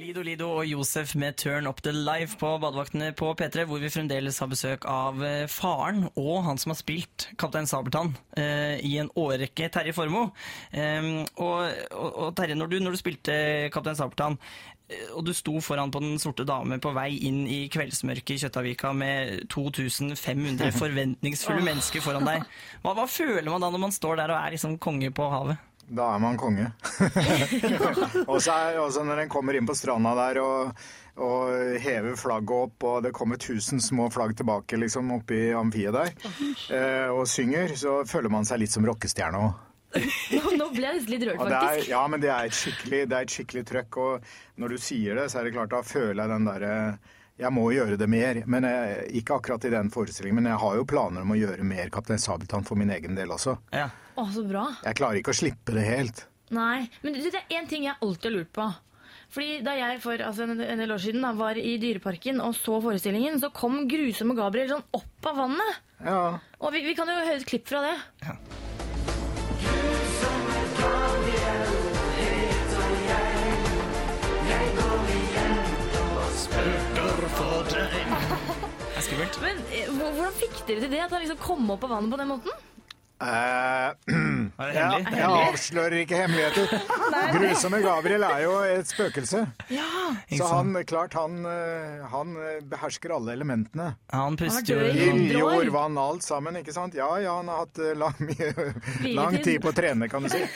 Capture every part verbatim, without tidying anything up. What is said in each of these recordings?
Lido Lido og Josef med Turn Up The Life på Badevaktene på P tre, hvor vi fremdeles har besøk av faren og han som har spilt Kaptein Sabeltann eh, i en årrekke, Terje Formoe. Eh, og, og, og Terje, når du, når du spilte Kaptein Sabeltann, og du sto foran på Den sorte dame på vei inn i kveldsmørket i Kjøttavika med to tusen fem hundre forventningsfulle mennesker foran deg, hva, hva føler man da når man står der og er liksom konge på havet? Da er man konge. Og så er også når en kommer inn på stranda der og, og hever flagget opp, og det kommer tusen små flagg tilbake liksom oppe i amfiet der, eh, og synger, så føler man seg litt som rockestjerne også. Nå ble jeg litt rørt, faktisk. Er, ja, men det er et skikkelig, det er et skikkelig trøkk, og når du sier det, så er det klart, da føler jeg den der, jeg må gjøre det mer, men jeg, ikke akkurat i den forestillingen, men jeg har jo planer om å gjøre mer Kaptein Sabeltann for min egen del også. Ja. Å, så bra. Jeg klarer ikke å slippe det helt. Nei, men det er en ting jeg alltid har lurt på. Fordi da jeg for altså, en del år siden da, var i Dyreparken og så forestillingen, så kom Grusomme Gabriel sånn opp av vannet. Ja. Og vi, vi kan jo høre et klipp fra det. Ja. Men hvordan fikk dere til det, at han liksom kom opp av vannet på den måten? Uh, Er det ja, hemmelig? jeg avslører ikke hemmeligheter. Grusomme Gabriel er jo et spøkelse. Ja. Så han, klart, han, han behersker alle elementene. Han puster Han jo dør Ild, jord, vann, alt sammen, ikke sant? Ja, ja, han har hatt lang, lang tid på å trene, kan du si.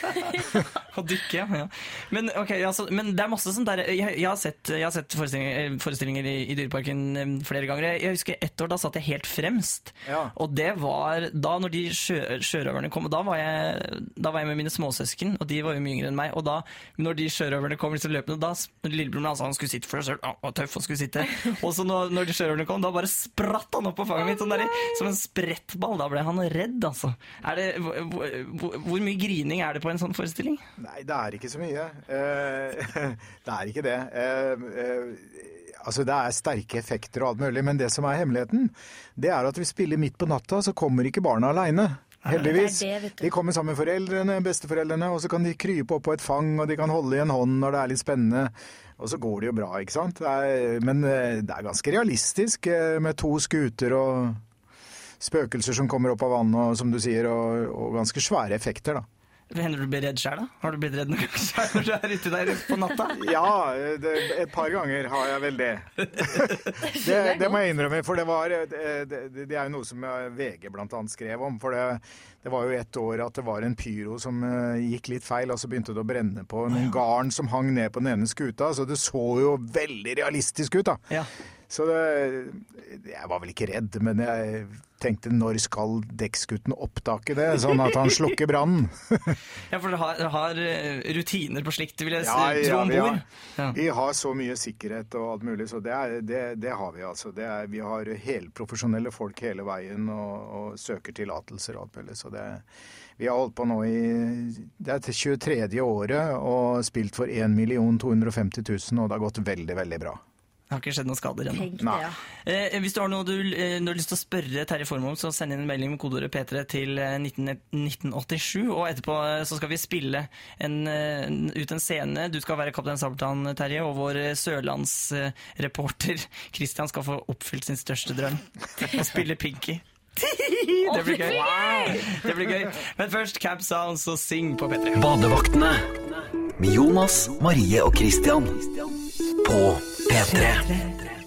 å dykke, ja. Men, okay, altså, men det er masse sånt der. Jeg, jeg har sett, jeg har sett forestillinger, forestillinger i, i Dyreparken flere ganger. Jeg husker ett år, da satt jeg helt fremst. Ja. Og det var da når de sjø, sjørøverne kom, og da var, jeg, da var jeg med mine småsøsken, og de var jo mye yngre enn meg, og da, når de sjørøverne kom liksom løpende, da, lillebroren altså, han skulle sitte for seg selv, ja, var tøff, han skulle sitte, og så når, når de sjørøverne kom, da bare spratt han opp på fanget mitt, sånn der, som en sprettball, da ble han redd, altså. Er det, hvor, hvor, hvor mye grining er det på en sånn forestilling? Nei, det er ikke så mye. Uh, det er ikke det. Uh, uh, altså, det er sterke effekter og alt mulig, men det som er hemmeligheten, det er at vi spiller midt på natta, så kommer ikke barna alene. Heldigvis. Det det, de kommer sammen med foreldrene, besteforeldrene, og så kan de krype opp på et fang, og de kan holde i en hånd når det er litt spennende. Og så går det jo bra, ikke sant? Det er, men det er ganske realistisk med to skuter og spøkelser som kommer opp av vannet, og, som du sier, og, og ganske svære effekter, da. Hender du blir redd selv, da? Har du blitt redd noen gang selv når du er ute der på natta? Ja, det, et par ganger har jeg vel det. det. Det må jeg innrømme, for det var det, det, det er jo noe som V G blant annet skrev om, for det, det var jo et år at det var en pyro som uh, gikk litt feil, og så begynte det å brenne på noen garn som hang ned på den ene skuta, så det så jo veldig realistisk ut, da. Ja. Så det, jeg var vel ikke redd, men jeg tenkte, når skal dekksgutten oppdage det, sånn at han slukker brannen? Ja, for dere har, dere har rutiner på slikt, vil jeg ja, tro ja, om vi, bord. har, Ja. vi har så mye sikkerhet og alt mulig, så det, er, det, det har vi altså. Det er, vi har helprofesjonelle folk hele veien og, og søker tillatelser og alt mulig, så det, vi har holdt på nå i det er til tjuetredje året og spilt for en million to hundre og femti tusen, og det har gått veldig, veldig bra. Det har ikke skjedd noen skader ennå. Tenk det, ja. Eh, hvis du har noe du, eh, du har lyst til å spørre Terje Formoe om, så send inn en melding med kodeordet P tre til eh, nitten åttisju, og etterpå eh, så skal vi spille en, eh, ut en scene. Du skal være Kaptein Sabeltann, Terje, og vår eh, sørlandsreporter eh, Christian skal få oppfylt sin største drøm. Å spille Pinky. Det blir gøy. Wow. Det blir gøy. Men først Camp Sounds og Syng på P tre. Badevaktene med Jonas, Marie og Christian på P tre.